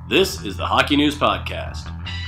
This is the Hockey News Podcast.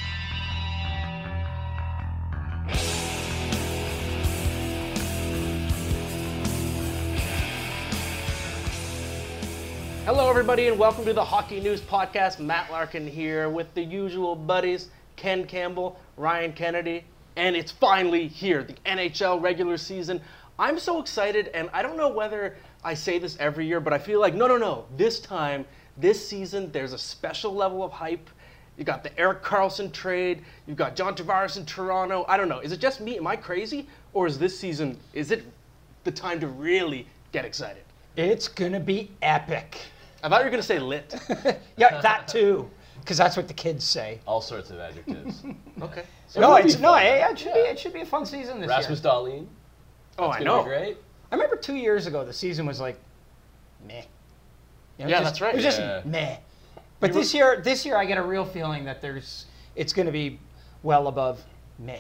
Hello, everybody, and welcome to the Hockey News Podcast. Matt Larkin here with the usual buddies, Ken Campbell, Ryan Kennedy, and it's finally here, the NHL regular season. I'm so excited, and I don't know whether I say this every year, but I feel like, no, this time, this season, there's a special level of hype. You got the Erik Karlsson trade, you've got John Tavares in Toronto. I don't know, is it just me, am I crazy? Or is this season, is it the time to really get excited? It's going to be epic. I thought you were going to say lit. Yeah, that too, because that's what the kids say. All sorts of adjectives. Okay. It should be a fun season this Rasmus year. Dahlin. Oh, That's I gonna know. be great. I remember 2 years ago the season was like, meh. You know, Yeah, just- that's right. It was just Yeah. meh. But this year I get a real feeling that it's going to be well above meh.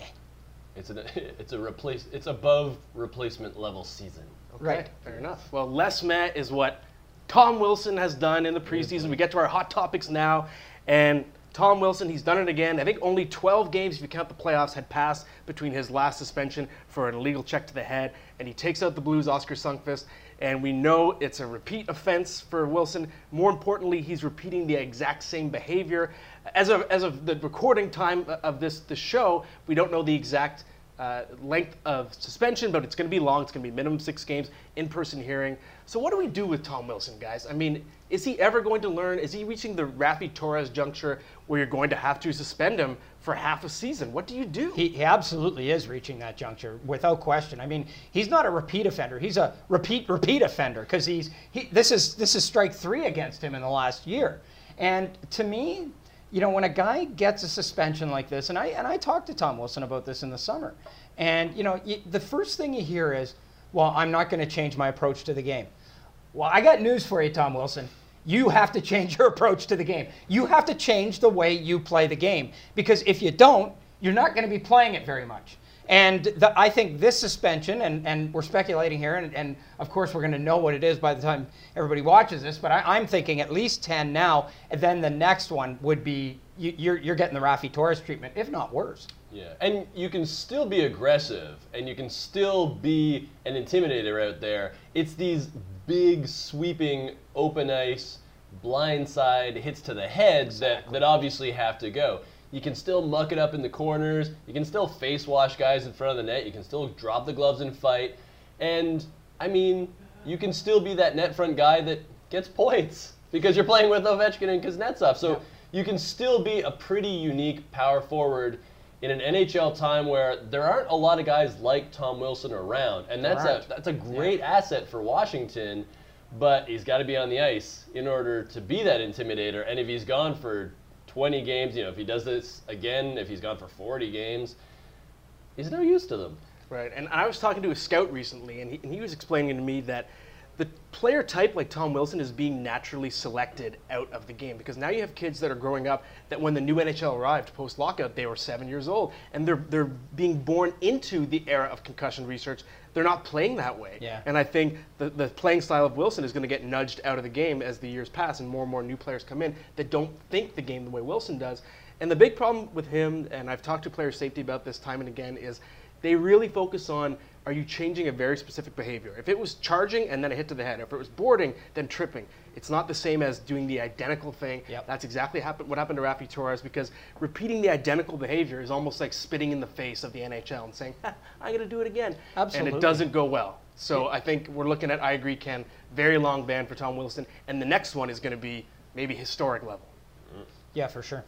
It's above replacement level season. Okay, Right. fair enough. Well, less meh is what Tom Wilson has done in the preseason. We get to our hot topics now, and Tom Wilson, he's done it again. I think only 12 games, if you count the playoffs, had passed between his last suspension for an illegal check to the head, and he takes out the Blues' Oscar Sundqvist, and we know it's a repeat offense for Wilson. More importantly, he's repeating the exact same behavior. As of the recording time of this show, we don't know the exact length of suspension, but it's going to be long. It's going to be minimum 6 games, in-person hearing. So what do we do with Tom Wilson, guys? I mean, is he ever going to learn? Is he reaching the Raffi Torres juncture where you're going to have to suspend him for half a season? What do you do? He absolutely is reaching that juncture, without question. I mean, he's not a repeat offender. He's a repeat offender, because this is strike 3 against him in the last year. And to me, you know, when a guy gets a suspension like this, and I talked to Tom Wilson about this in the summer, and you know, the first thing you hear is, well, I'm not going to change my approach to the game. Well, I got news for you, Tom Wilson. You have to change your approach to the game. You have to change the way you play the game, because if you don't, you're not going to be playing it very much. And I think this suspension, and we're speculating here, and of course we're going to know what it is by the time everybody watches this, but I'm thinking at least 10 now, and then the next one would be, you're getting the Raffi Torres treatment, if not worse. Yeah, and you can still be aggressive, and you can still be an intimidator out there. It's these big, sweeping, open ice, blindside hits to the head that obviously have to go. You can still muck it up in the corners. You can still face wash guys in front of the net. You can still drop the gloves and fight. And, I mean, you can still be that net front guy that gets points because you're playing with Ovechkin and Kuznetsov. So you can still be a pretty unique power forward in an NHL time where there aren't a lot of guys like Tom Wilson around. And that's a great asset for Washington, but he's got to be on the ice in order to be that intimidator. And if he's gone for 20 games, you know, if he does this again, if he's gone for 40 games, he's no use to them. Right, and I was talking to a scout recently, and he was explaining to me that the player type like Tom Wilson is being naturally selected out of the game, because now you have kids that are growing up that when the new NHL arrived post-lockout, they were 7 years old, and they're being born into the era of concussion research. They're not playing that way. Yeah. And I think the playing style of Wilson is going to get nudged out of the game as the years pass and more new players come in that don't think the game the way Wilson does. And the big problem with him, and I've talked to player safety about this time and again, is they really focus on, are you changing a very specific behavior? If it was charging and then a hit to the head, if it was boarding, then tripping, it's not the same as doing the identical thing. Yep. That's exactly what happened to Raffi Torres, because repeating the identical behavior is almost like spitting in the face of the NHL and saying, I'm going to do it again. Absolutely. And it doesn't go well. So I think we're looking at, I agree, Ken, very long ban for Tom Wilson, and the next one is going to be maybe historic level. Yeah, for sure.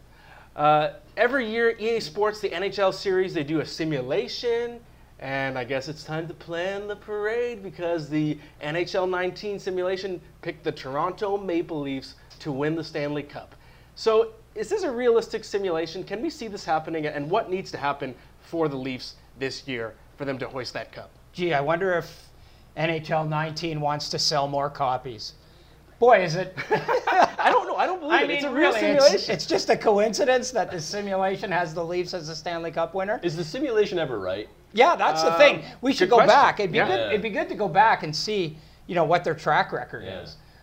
Every year, EA Sports, the NHL series, they do a simulation, and I guess it's time to plan the parade, because the NHL 19 simulation picked the Toronto Maple Leafs to win the Stanley Cup. So is this a realistic simulation? Can we see this happening, and what needs to happen for the Leafs this year for them to hoist that cup? Gee, I wonder if NHL 19 wants to sell more copies. Boy, is it... I don't know. I don't believe it. It's a real simulation. It's just a coincidence that the simulation has the Leafs as the Stanley Cup winner. Is the simulation ever right? Yeah, that's the thing. We should go question. back. It'd be Yeah. good. It'd be good to go back and see, you know, what their track record is.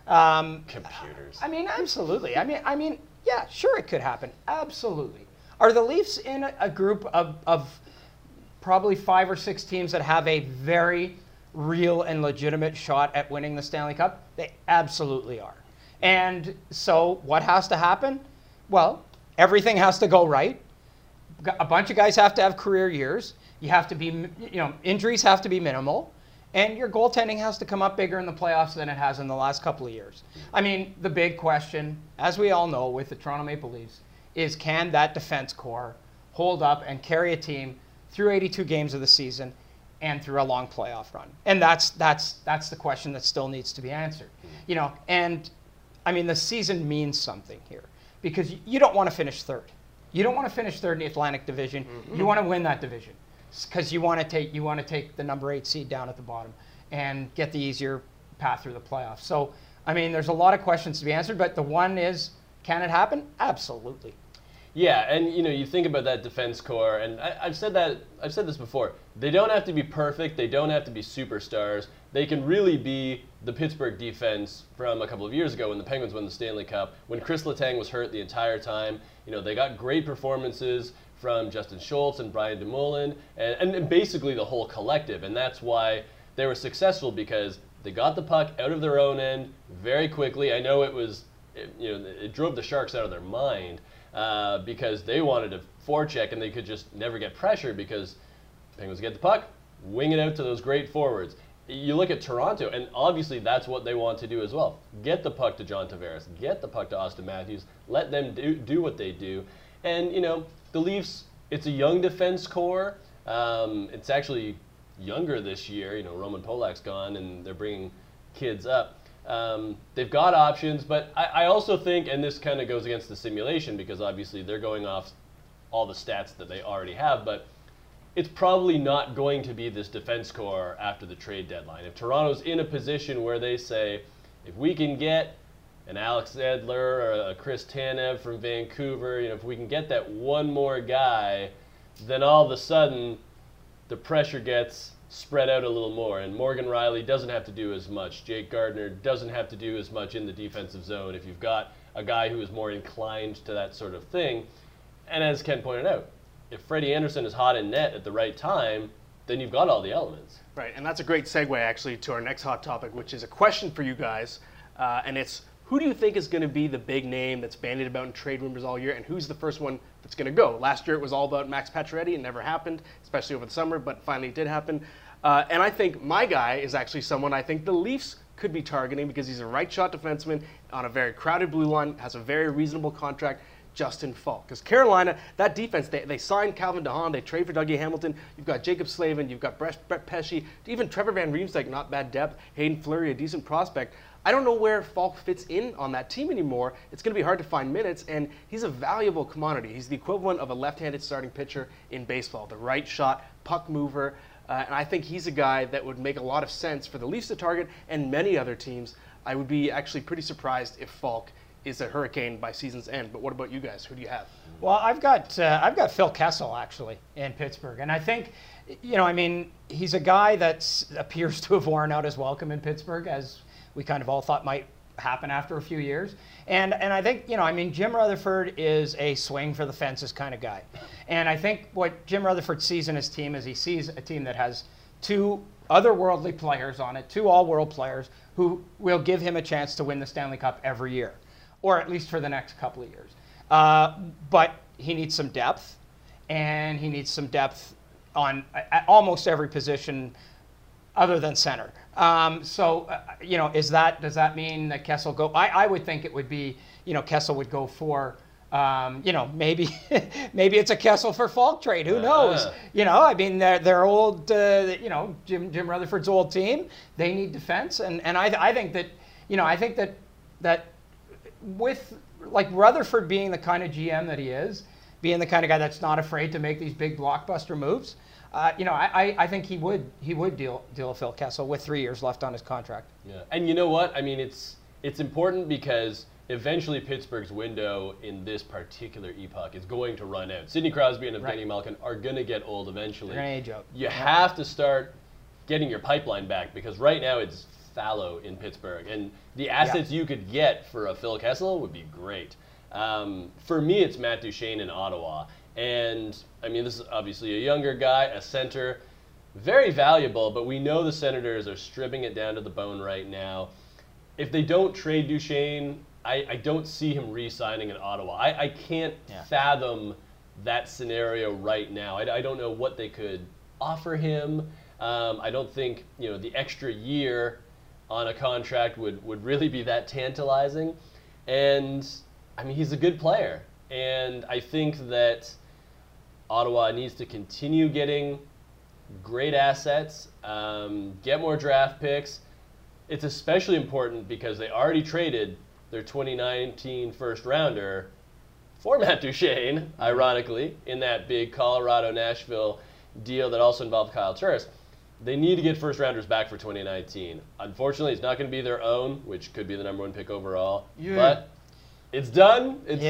Computers. I mean, absolutely. I mean, yeah, sure, it could happen. Absolutely. Are the Leafs in a group of probably 5 or 6 teams that have a very real and legitimate shot at winning the Stanley Cup? They absolutely are. And so what has to happen? Well, everything has to go right. A bunch of guys have to have career years. You have to be, injuries have to be minimal. And your goaltending has to come up bigger in the playoffs than it has in the last couple of years. I mean, the big question, as we all know with the Toronto Maple Leafs, is can that defense core hold up and carry a team through 82 games of the season and through a long playoff run? And that's the question that still needs to be answered. And I mean, the season means something here because you don't want to finish third. You don't want to finish third in the Atlantic Division. Mm-hmm. You want to win that division because you want to take the number 8 seed down at the bottom and get the easier path through the playoffs. So, I mean, there's a lot of questions to be answered, but the one is, can it happen? Absolutely. Yeah, and you think about that defense core, and I've said this before. They don't have to be perfect. They don't have to be superstars. They can really be the Pittsburgh defense from a couple of years ago when the Penguins won the Stanley Cup. When Chris Letang was hurt the entire time, they got great performances from Justin Schultz and Brian Dumoulin, and basically the whole collective. And that's why they were successful, because they got the puck out of their own end very quickly. I know it drove the Sharks out of their mind because they wanted to forecheck and they could just never get pressure because Penguins get the puck, wing it out to those great forwards. You look at Toronto, and obviously that's what they want to do as well. Get the puck to John Tavares, get the puck to Austin Matthews, let them do what they do. And, the Leafs, it's a young defense core. It's actually younger this year. Roman Polak's gone, and they're bringing kids up. They've got options, but I also think, and this kind of goes against the simulation because obviously they're going off all the stats that they already have, but it's probably not going to be this defense core after the trade deadline. If Toronto's in a position where they say, if we can get an Alex Edler or a Chris Tanev from Vancouver, if we can get that one more guy, then all of a sudden the pressure gets spread out a little more, and Morgan Rielly doesn't have to do as much. Jake Gardiner doesn't have to do as much in the defensive zone if you've got a guy who is more inclined to that sort of thing. And as Ken pointed out, if Freddie Anderson is hot in net at the right time, then you've got all the elements. Right, and that's a great segue actually to our next hot topic, which is a question for you guys, and it's, who do you think is going to be the big name that's bandied about in trade rumors all year, and who's the first one that's going to go? Last year it was all about Max Pacioretty. It never happened, especially over the summer, but finally it did happen. And I think my guy is actually someone I think the Leafs could be targeting because he's a right-shot defenseman on a very crowded blue line, has a very reasonable contract, Justin Falk. Because Carolina, that defense, they signed Calvin DeHaan, they trade for Dougie Hamilton, you've got Jacob Slavin, you've got Brett Pesce, even Trevor Van Riemsdyk, not bad depth, Hayden Fleury, a decent prospect. I don't know where Falk fits in on that team anymore. It's going to be hard to find minutes, and he's a valuable commodity. He's the equivalent of a left-handed starting pitcher in baseball, the right shot, puck mover, and I think he's a guy that would make a lot of sense for the Leafs to target and many other teams. I would be actually pretty surprised if Falk is a Hurricane by season's end. But what about you guys? Who do you have? Well, I've got Phil Kessel actually in Pittsburgh, and I think, he's a guy that appears to have worn out his welcome in Pittsburgh, as we kind of all thought might happen after a few years. And I think, Jim Rutherford is a swing for the fences kind of guy. And I think what Jim Rutherford sees in his team is he sees a team that has 2 otherworldly players on it, 2 all-world players who will give him a chance to win the Stanley Cup every year, or at least for the next couple of years. But he needs some depth, and he needs some depth at almost every position other than center. Does that mean that Kessel go? I would think it would be, Kessel would go for, maybe it's a Kessel for Falk trade. Who knows? They're old. Jim Rutherford's old team. They need defense, and I think that with Rutherford being the kind of GM that he is, being the kind of guy that's not afraid to make these big blockbuster moves. I think he would deal Phil Kessel with 3 years left on his contract. Yeah, and you know what? It's important because eventually Pittsburgh's window in this particular epoch is going to run out. Sidney Crosby and Evgeny Malkin are going to get old eventually. They're going to age out. You have to start getting your pipeline back because right now it's fallow in Pittsburgh, and the assets you could get for a Phil Kessel would be great. For me, it's Matt Duchene in Ottawa, and I mean, this is obviously a younger guy, a center, very valuable, but we know the Senators are stripping it down to the bone right now. If they don't trade Duchene, I don't see him re-signing in Ottawa. I can't fathom that scenario right now. I don't know what they could offer him. I don't think the extra year on a contract would really be that tantalizing. And I mean, he's a good player, and I think that Ottawa needs to continue getting great assets, get more draft picks. It's especially important because they already traded their 2019 first rounder for Matt Duchene, ironically, in that big Colorado-Nashville deal that also involved Kyle Turris. They need to get first rounders back for 2019. Unfortunately, it's not going to be their own, which could be the #1 pick overall. Yeah. But it's done. It's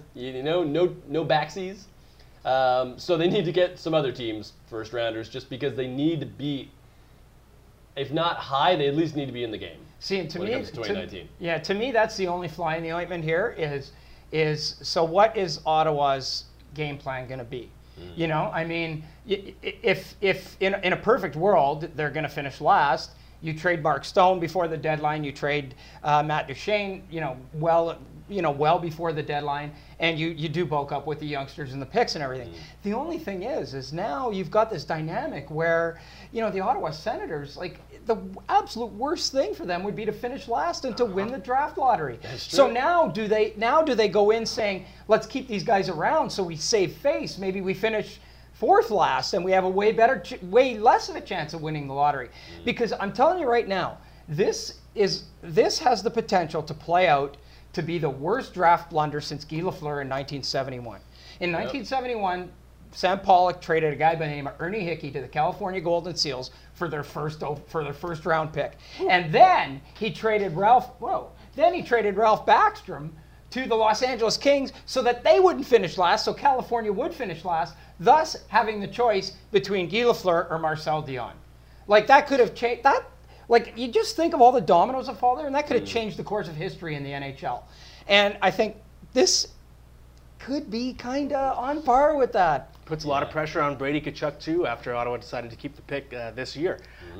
no backsies. So they need to get some other teams first rounders just because they need to be, if not high, they at least need to be in the game. See, and to when me, it comes to 2019. To me, that's the only fly in the ointment here is so what is Ottawa's game plan going to be? I mean, if in a perfect world they're going to finish last, you trade Mark Stone before the deadline, you trade Matt Duchene, well before the deadline, and you do bulk up with the youngsters and the picks and everything. The only thing is now you've got this dynamic where, the Ottawa Senators, like, the absolute worst thing for them would be to finish last and to win the draft lottery. So now do they go in saying, let's keep these guys around so we save face? Maybe we finish fourth last and we have a way less of a chance of winning the lottery. Because I'm telling you right now, this has the potential to play out to be the worst draft blunder since Guy Lafleur in 1971. In 1971, Sam Pollock traded a guy by the name of Ernie Hickey to the California Golden Seals for their first round pick. And then he traded Ralph Backstrom to the Los Angeles Kings so that they wouldn't finish last, so California would finish last, thus having the choice between Guy Lafleur or Marcel Dion. Like, that could have changed that. Like, you just think of all the dominoes that fall there, and that could have changed the course of history in the NHL. And I think this could be kind of on par with that. Puts a lot of pressure on Brady Tkachuk, too, after Ottawa decided to keep the pick this year.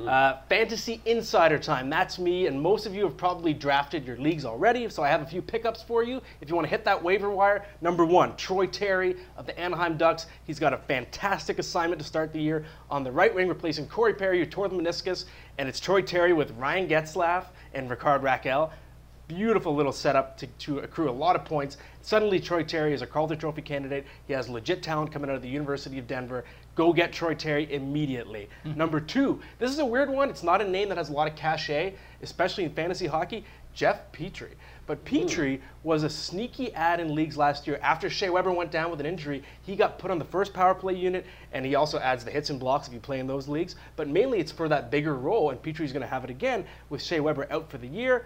Fantasy Insider time. That's me, and most of you have probably drafted your leagues already, so I have a few pickups for you. If you want to hit that waiver wire, #1, Troy Terry of the Anaheim Ducks. He's got a fantastic assignment to start the year on the right wing, replacing Corey Perry, who tore the meniscus, and it's Troy Terry with Ryan Getzlaf and Ricard Raquel. Beautiful little setup to accrue a lot of points. Suddenly, Troy Terry is a Calder Trophy candidate. He has legit talent coming out of the University of Denver. Go get Troy Terry immediately. #2, this is a weird one. It's not a name that has a lot of cachet, especially in fantasy hockey. Jeff Petrie. But Petrie was a sneaky ad in leagues last year. After Shea Weber went down with an injury, he got put on the first power play unit, and he also adds the hits and blocks if you play in those leagues. But mainly it's for that bigger role, and Petrie's going to have it again with Shea Weber out for the year.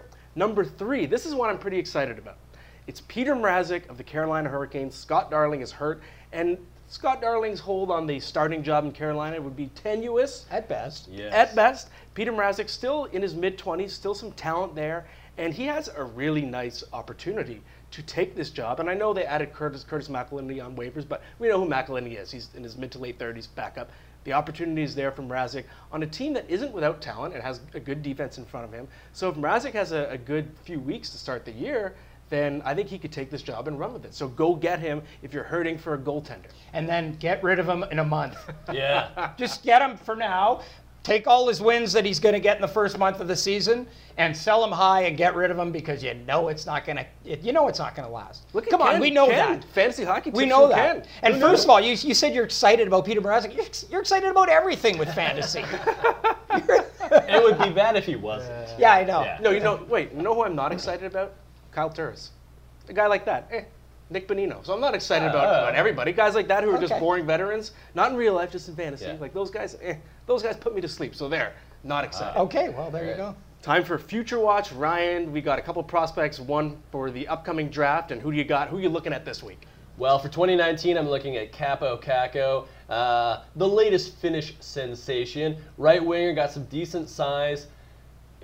#3, this is one I'm pretty excited about. It's Peter Mrazek of the Carolina Hurricanes. Scott Darling is hurt, and Scott Darling's hold on the starting job in Carolina would be tenuous. At best. Yes. At best. Peter Mrazek still in his mid-20s, still some talent there, and he has a really nice opportunity to take this job. And I know they added Curtis McElhinney on waivers, but we know who McElhinney is. He's in his mid to late 30s backup. The opportunity is there from Mrazek on a team that isn't without talent. It has a good defense in front of him. So if Mrazek has a good few weeks to start the year, then I think he could take this job and run with it. So go get him if you're hurting for a goaltender. And then get rid of him in a month. Yeah. Just get him for now. Take all his wins that he's going to get in the first month of the season and sell him high and get rid of him because it's not going to last. Come on, we know that. Fantasy hockey tips we know that. Ken. And first of all, you said you're excited about Peter Mrazek. You're excited about everything with fantasy. It would be bad if he wasn't. Yeah, I know. Yeah. No, you know who I'm not excited about? Kyle Turris. A guy like that. Nick Bonino. So I'm not excited about everybody. Guys like that who are just boring veterans. Not in real life, just in fantasy. Yeah. Like those guys put me to sleep. So there, not excited. Okay, well, there you go. Time for Future Watch. Ryan, we got a couple prospects, one for the upcoming draft, and who do you got? Who are you looking at this week? Well, for 2019, I'm looking at Capo Kakko, the latest Finnish sensation. Right winger, got some decent size.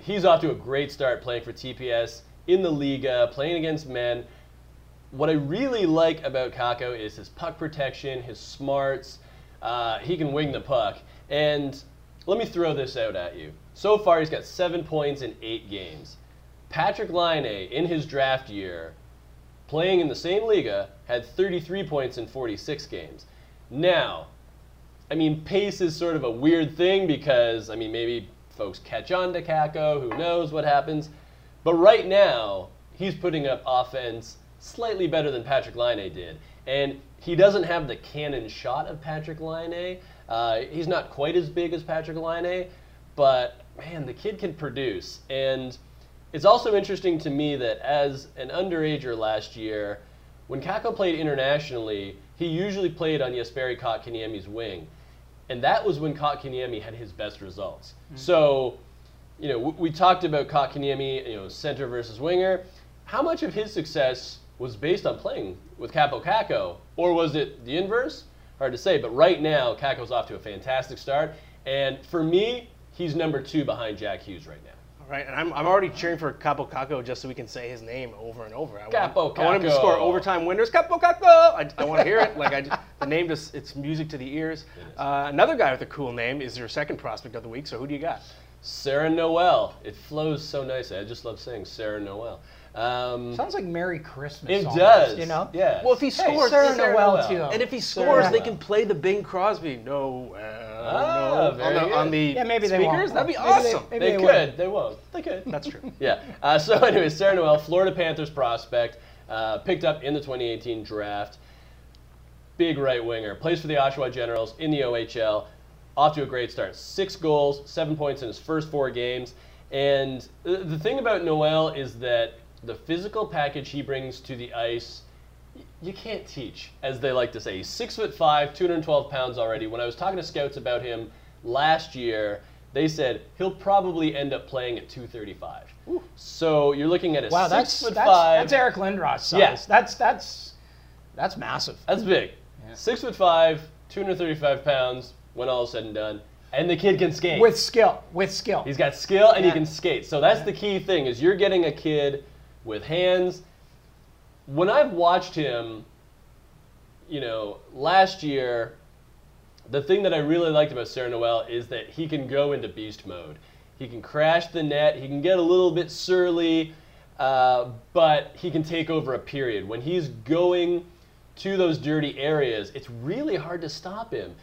he's off to a great start playing for TPS in the Liga, playing against men. What I really like about Kakko is his puck protection, his smarts. He can wing the puck. And let me throw this out at you. So far, he's got 7 points in 8 games. Patrik Laine, in his draft year, playing in the same Liga, had 33 points in 46 games. Now, I mean, pace is sort of a weird thing because, I mean, maybe folks catch on to Kakko, who knows what happens. But right now, he's putting up offense slightly better than Patrik Laine did. And he doesn't have the cannon shot of Patrik Laine. He's not quite as big as Patrik Laine, but man, the kid can produce. And it's also interesting to me that as an underager last year, when Kakko played internationally, he usually played on Jesperi Kotkaniemi's wing. And that was when Kotkaniemi had his best results. Mm-hmm. So, you know, we talked about Kotkaniemi, you know, center versus winger. How much of his success was based on playing with Kaapo Kakko, or was it the inverse? Hard to say, but right now, Kakko's off to a fantastic start. And for me, he's number 2 behind Jack Hughes right now. All right, and I'm already cheering for Kaapo Kakko just so we can say his name over and over. Kaapo Kakko. I want him to score overtime winners. Kaapo Kakko! I want to hear it. The name just, it's music to the ears. Another guy with a cool name is your second prospect of the week, so who do you got? Sarah Noel. It flows so nicely. I just love saying Sarah Noel. Sounds like Merry Christmas. It almost, does, you know. Yeah. Well, if he scores, Sarah Noel too. And if he scores, they can play the Bing Crosby no on the maybe they speakers. won't. That'd be Maybe awesome. they could. won't. They won't. They could. That's true. Yeah. So anyway, Sarah Noel, Florida Panthers prospect, picked up in the 2018 draft. Big right winger. Plays for the Oshawa Generals in the OHL. Off to a great start. 6 goals, 7 points in his first 4 games. And the thing about Noel is that the physical package he brings to the ice, you can't teach, as they like to say. He's 6'5", 212 pounds already. When I was talking to scouts about him last year, they said he'll probably end up playing at 235. Ooh. So you're looking at a 6'5". That's Eric Lindros size. Yeah. That's massive. That's big. Yeah. 6'5", 235 pounds when all is said and done. And the kid can skate. With skill. He's got skill and he can skate. So that's the key thing, is you're getting a kid with hands. When I've watched him, you know, last year, the thing that I really liked about Sarah Noel is that he can go into beast mode. He can crash the net. He can get a little bit surly, but he can take over a period. When he's going to those dirty areas, it's really hard to stop him.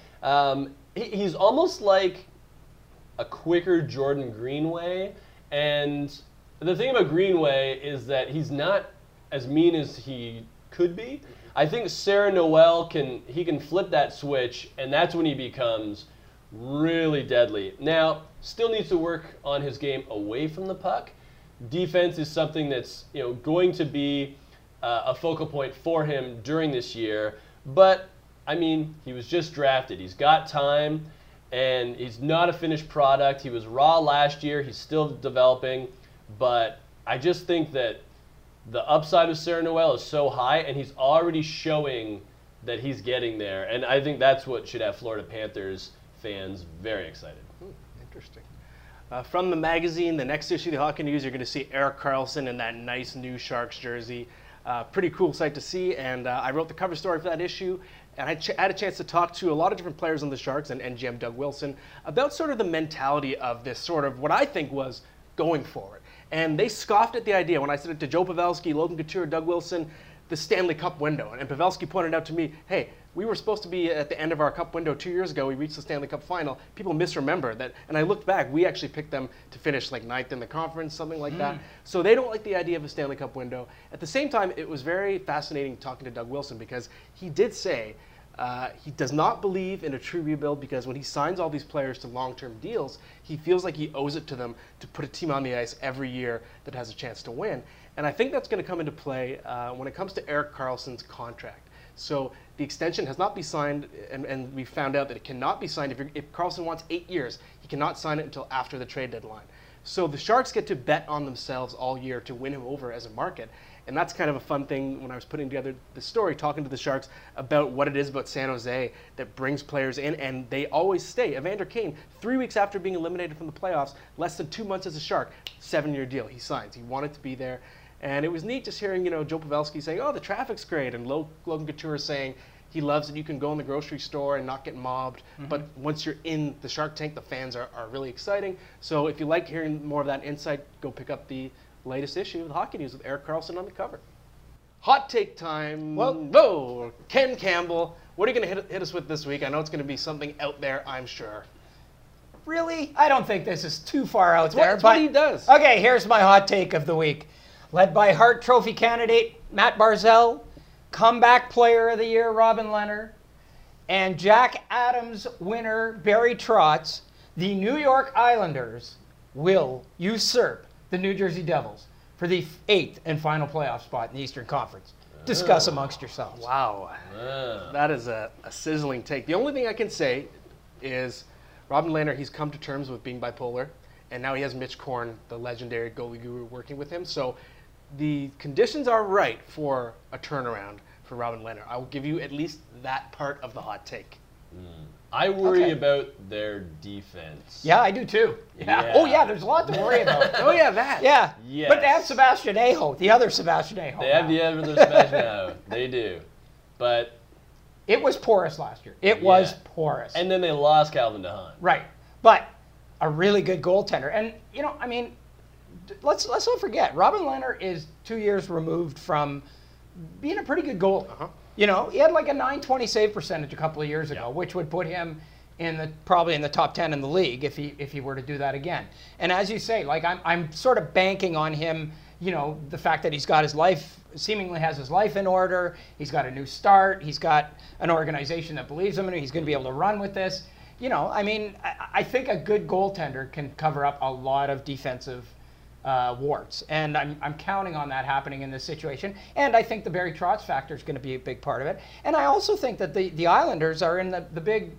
He's almost like a quicker Jordan Greenway, and the thing about Greenway is that he's not as mean as he could be. I think Sarah Noel can flip that switch, and that's when he becomes really deadly. Now, still needs to work on his game away from the puck. Defense is something that's going to be a focal point for him during this year. But I mean, he was just drafted. He's got time, and he's not a finished product. He was raw last year. He's still developing. But I just think that the upside of Sarah Noel is so high, and he's already showing that he's getting there. And I think that's what should have Florida Panthers fans very excited. Interesting. From the magazine, the next issue of the Hockey News, you're going to see Erik Karlsson in that nice new Sharks jersey. Pretty cool sight to see, and I wrote the cover story for that issue, and I had a chance to talk to a lot of different players on the Sharks and GM Doug Wilson about sort of the mentality of this sort of what I think was going forward. And they scoffed at the idea when I said it to Joe Pavelski, Logan Couture, Doug Wilson, the Stanley Cup window. And Pavelski pointed out to me, hey, we were supposed to be at the end of our Cup window 2 years ago. We reached the Stanley Cup final. People misremember that. And I looked back. We actually picked them to finish like 9th in the conference, something like that. So they don't like the idea of a Stanley Cup window. At the same time, it was very fascinating talking to Doug Wilson because he did say he does not believe in a true rebuild because when he signs all these players to long-term deals, he feels like he owes it to them to put a team on the ice every year that has a chance to win. And I think that's going to come into play when it comes to Erik Karlsson's contract. So the extension has not been signed, and we found out that it cannot be signed. If Karlsson wants 8 years, he cannot sign it until after the trade deadline. So the Sharks get to bet on themselves all year to win him over as a market. And that's kind of a fun thing when I was putting together the story, talking to the Sharks about what it is about San Jose that brings players in, and they always stay. Evander Kane, 3 weeks after being eliminated from the playoffs, less than 2 months as a Shark, 7-year deal. He signs. He wanted to be there. And it was neat just hearing, Joe Pavelski saying, oh, the traffic's great, and Logan Couture saying he loves that you can go in the grocery store and not get mobbed. But once you're in the Shark Tank, the fans are really exciting. So if you like hearing more of that insight, go pick up the latest issue of the Hockey News with Eric Carlson on the cover. Hot take time. Whoa, Ken Campbell. What are you going to hit us with this week? I know it's going to be something out there, I'm sure. Really? I don't think this is too far out there. That's what he does. Okay, here's my hot take of the week. Led by Hart Trophy candidate Matt Barzal, comeback player of the year Robin Lehner, and Jack Adams winner Barry Trotz, the New York Islanders will usurp the New Jersey Devils for the 8th and final playoff spot in the Eastern Conference. Discuss amongst yourselves. Wow. That is a sizzling take. The only thing I can say is Robin Lehner, he's come to terms with being bipolar, and now he has Mitch Korn, the legendary goalie guru, working with him. So the conditions are right for a turnaround for Robin Lehner. I will give you at least that part of the hot take. I worry about their defense. Yeah, I do too. Yeah. Oh, yeah, there's a lot to worry about. Oh, yeah, that. Yeah. Yes. But they have Sebastian Aho, the other Sebastian Aho. They have the other Sebastian Aho. They do. But It was porous last year. It was porous. And then they lost Calvin DeHaan. Right. But a really good goaltender. And, let's not forget, Robin Lehner is 2 years removed from being a pretty good goalie. He had like a .920 save percentage a couple of years ago, which would put him probably in the top 10 in the league if he were to do that again. And as you say, like I'm sort of banking on him, the fact that he's got seemingly has his life in order. He's got a new start. He's got an organization that believes him, and he's going to be able to run with this. I think a good goaltender can cover up a lot of defensive warts, and I'm counting on that happening in this situation. And I think the Barry Trotz factor is going to be a big part of it. And I also think that the Islanders are in the big,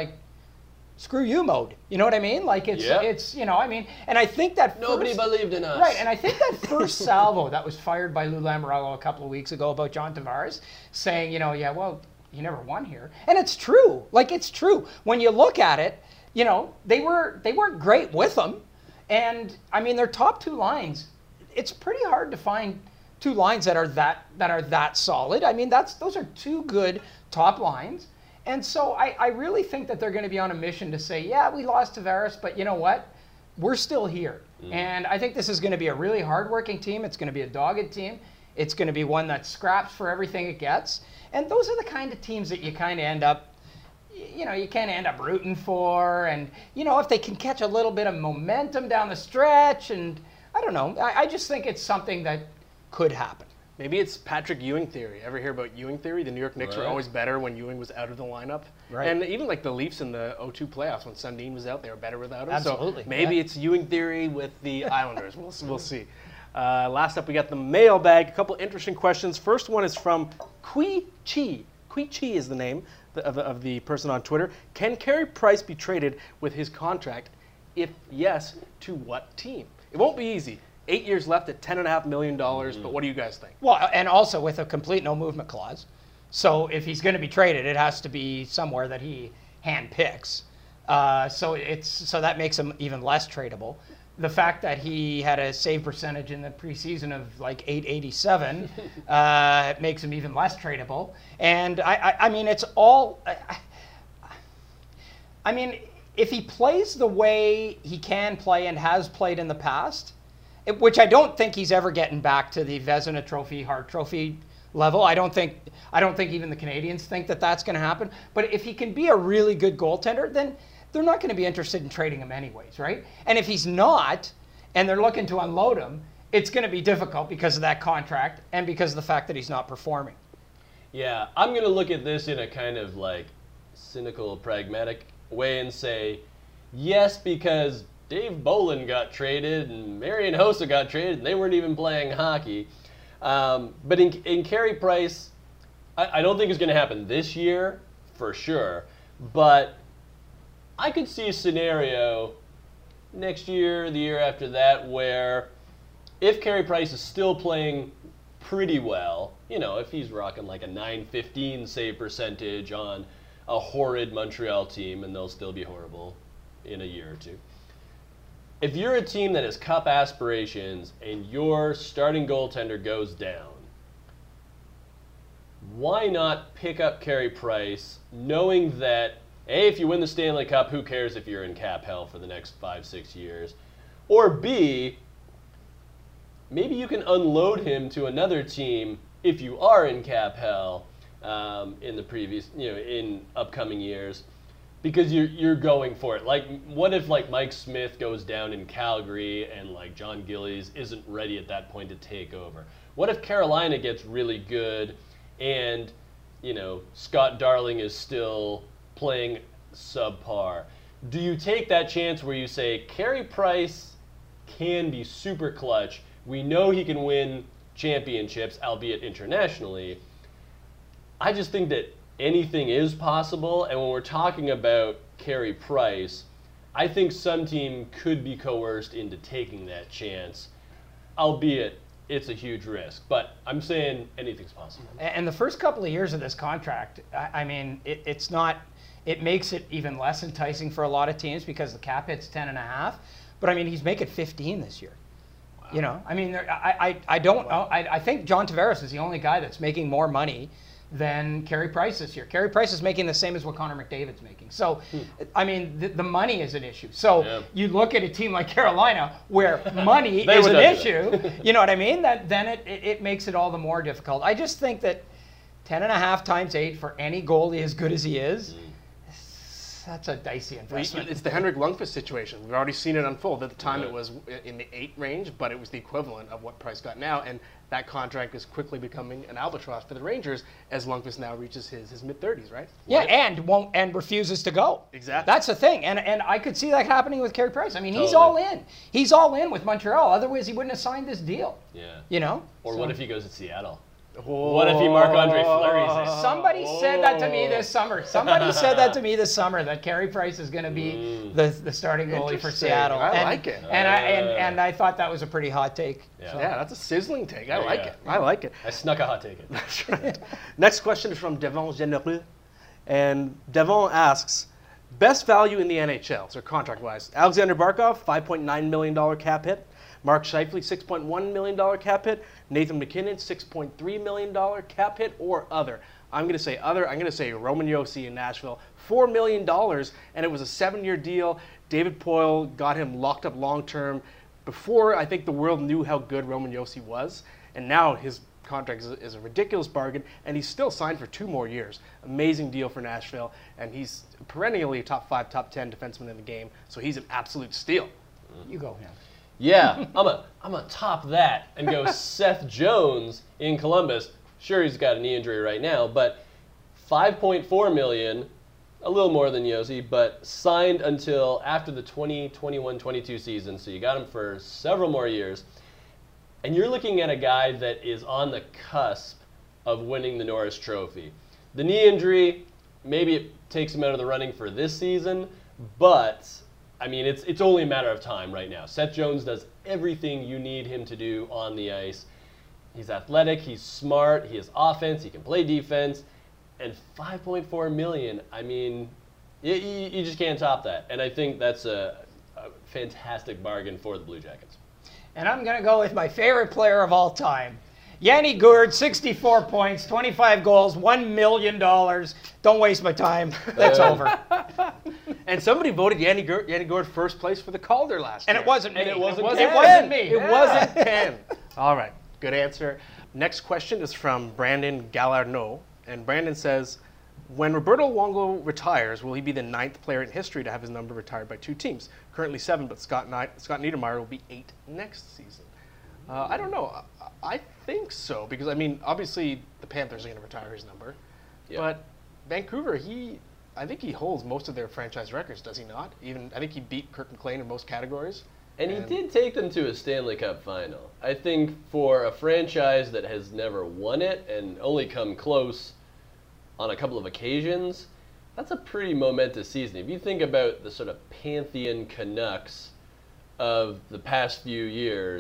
screw you mode. You know what I mean? Like it's and I think that Nobody believed in us. Right, and I think that first salvo that was fired by Lou Lamoriello a couple of weeks ago about John Tavares saying, well, you never won here. And it's true. Like, it's true. When you look at it, they weren't great with them. And their top two lines, it's pretty hard to find two lines that are that solid. Those are two good top lines. And so I really think that they're going to be on a mission to say, yeah, we lost Tavares, but you know what? We're still here. And I think this is going to be a really hardworking team. It's going to be a dogged team. It's going to be one that scraps for everything it gets. And those are the kind of teams that you kind of end up rooting for. And, if they can catch a little bit of momentum down the stretch, and I don't know. I just think it's something that could happen. Maybe it's Patrick Ewing theory. Ever hear about Ewing theory? The New York Knicks were Right. always better when Ewing was out of the lineup. Right. And even like the Leafs in the 0-2 playoffs when Sundin was out, they were better without him. Absolutely, So maybe yeah. it's Ewing theory with the Islanders. We'll see. Last up, we got the mailbag. A couple interesting questions. First one is from Kui Chi. Kui Chi is the name of the person on Twitter. Can Carey Price be traded with his contract? If yes, to what team? It won't be easy. 8 years left at $10.5 million, but what do you guys think? Well, and also with a complete no movement clause. So if he's going to be traded, it has to be somewhere that he handpicks. So that makes him even less tradable. The fact that he had a save percentage in the preseason of like .887 makes him even less tradable. And it's all. If he plays the way he can play and has played in the past, which I don't think he's ever getting back to the Vezina Trophy, Hart Trophy level. I don't think even the Canadians think that that's going to happen. But if he can be a really good goaltender, then they're not going to be interested in trading him anyways, right? And if he's not, and they're looking to unload him, it's going to be difficult because of that contract and because of the fact that he's not performing. Yeah, I'm going to look at this in a kind of like cynical, pragmatic way and say, yes, because Dave Bolin got traded and Marian Hossa got traded and they weren't even playing hockey. But in Carey Price, I don't think it's going to happen this year for sure. But I could see a scenario next year, the year after that, where if Carey Price is still playing pretty well, you know, if he's rocking like a .915 save percentage on a horrid Montreal team, and they'll still be horrible in a year or two. If you're a team that has cup aspirations and your starting goaltender goes down, why not pick up Carey Price, knowing that, A, if you win the Stanley Cup, who cares if you're in cap hell for the next 5-6 years? Or B, maybe you can unload him to another team if you are in cap hell in the previous, in upcoming years, because you're going for it. Like, what if like Mike Smith goes down in Calgary and like John Gillies isn't ready at that point to take over? What if Carolina gets really good and Scott Darling is still playing subpar? Do you take that chance where you say Carey Price can be super clutch? We know he can win championships, albeit internationally. I just think that anything is possible, and when we're talking about Carey Price, I think some team could be coerced into taking that chance, albeit it's a huge risk. But I'm saying anything's possible. And the first couple of years of this contract, I mean, it's not. It makes it even less enticing for a lot of teams because the cap hit's 10.5. But I mean, he's making 15 this year. Wow. I mean, I don't. I think John Tavares is the only guy that's making more money than Carey Price this year. Carey Price is making the same as what Connor McDavid's making. So, I mean, the money is an issue. So you look at a team like Carolina where money is an issue. You know what I mean? Then it makes it all the more difficult. I just think that 10.5 times 8 for any goalie as good as he is, that's a dicey investment. It's the Henrik Lundqvist situation. We've already seen it unfold. At the time, it was in the 8 range, but it was the equivalent of what Price got now, and that contract is quickly becoming an albatross for the Rangers as Lundqvist now reaches his mid-30s, right? Yeah, and refuses to go. Exactly. That's the thing, and I could see that happening with Carey Price. I mean, he's all in. He's all in with Montreal. Otherwise, he wouldn't have signed this deal. Yeah. Or what if he goes to Seattle? Oh. What if he Marc-Andre Fleury's it? Somebody said that to me this summer. That Carey Price is going to be the starting goalie for Seattle. I like it. And I thought that was a pretty hot take. Yeah, So. Yeah, that's a sizzling take. I like it. I like it. I snuck a hot take in. That's right. Next question is from Devon Genereux. And Devon asks, best value in the NHL, so contract-wise. Alexander Barkov, $5.9 million cap hit. Mark Scheifele, $6.1 million cap hit. Nathan MacKinnon, $6.3 million cap hit, or other. I'm going to say other. I'm going to say Roman Josi in Nashville, $4 million, and it was a 7-year deal. David Poile got him locked up long-term before I think the world knew how good Roman Josi was, and now his contract is a ridiculous bargain, and he's still signed for 2 more years. Amazing deal for Nashville, and he's perennially a top 5, top 10 defenseman in the game, so he's an absolute steal. You go him. Yeah, I'm a top that and go Seth Jones in Columbus. Sure, he's got a knee injury right now, but $5.4 million, a little more than Josi, but signed until after the 2021-22 season. So you got him for several more years, and you're looking at a guy that is on the cusp of winning the Norris Trophy. The knee injury, maybe it takes him out of the running for this season, but I mean, it's only a matter of time right now. Seth Jones does everything you need him to do on the ice. He's athletic, he's smart, he has offense, he can play defense, and $5.4 million, I mean, you just can't top that. And I think that's a fantastic bargain for the Blue Jackets. And I'm going to go with my favorite player of all time. Yanni Gourde, 64 points, 25 goals, $1 million. Don't waste my time. That's over. And somebody voted Yanni Gourde first place for the Calder last year. And it wasn't me. And it wasn't me. It wasn't Ken. All right, good answer. Next question is from Brandon Gallarneau. And Brandon says, when Roberto Luongo retires, will he be the 9th player in history to have his number retired by 2 teams? Currently 7, but Scott Niedermayer will be 8 next season. I don't know. I think so, because, I mean, obviously the Panthers are going to retire his number. Yeah. But Vancouver, I think he holds most of their franchise records, does he not? I think he beat Kirk McLean in most categories. And he did take them to a Stanley Cup final. I think for a franchise that has never won it and only come close on a couple of occasions, that's a pretty momentous season. If you think about the sort of Pantheon Canucks of the past few years,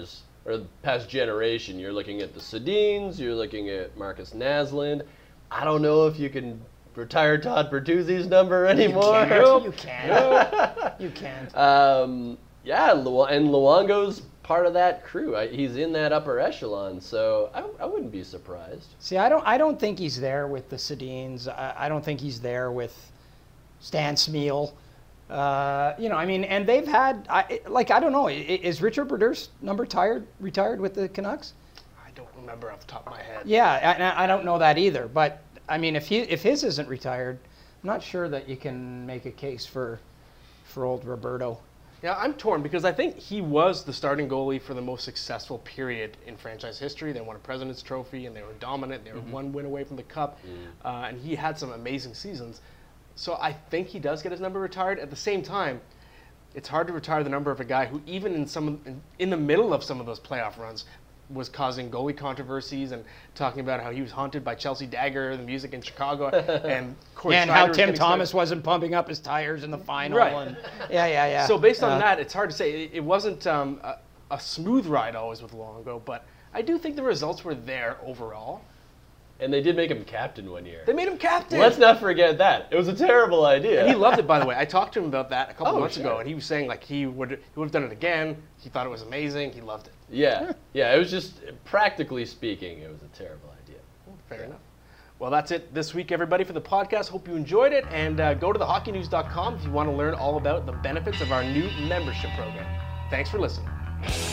or the past generation. You're looking at the Sedins, you're looking at Marcus Naslund. I don't know if you can retire Todd Bertuzzi's number anymore. You can't. You can't. Yeah, and Luongo's part of that crew. He's in that upper echelon, so I wouldn't be surprised. See, I don't think he's there with the Sedins. I don't think he's there with Stan Smeel. And they've had, I don't know, is Richard Brodeurs number retired with the Canucks? I don't remember off the top of my head. Yeah, I don't know that either. But I mean, if his isn't retired, I'm not sure that you can make a case for old Roberto. Yeah, I'm torn because I think he was the starting goalie for the most successful period in franchise history. They won a President's Trophy and they were dominant. They were one win away from the Cup, and he had some amazing seasons. So I think he does get his number retired. At the same time, it's hard to retire the number of a guy who, even in the middle of some of those playoff runs, was causing goalie controversies and talking about how he was haunted by Chelsea Dagger, the music in Chicago, and Corey and how Tim Thomas wasn't pumping up his tires in the final. Right. And, yeah. So based on that, it's hard to say. It wasn't a smooth ride always with Luongo, but I do think the results were there overall. And they did make him captain one year. They made him captain. Let's not forget that. It was a terrible idea. And he loved it, by the way. I talked to him about that a couple months ago, sure. and he was saying like he would have done it again. He thought it was amazing. He loved it. Yeah. It was just, practically speaking, it was a terrible idea. Fair enough. Well, that's it this week, everybody, for the podcast. Hope you enjoyed it, and go to thehockeynews.com if you want to learn all about the benefits of our new membership program. Thanks for listening.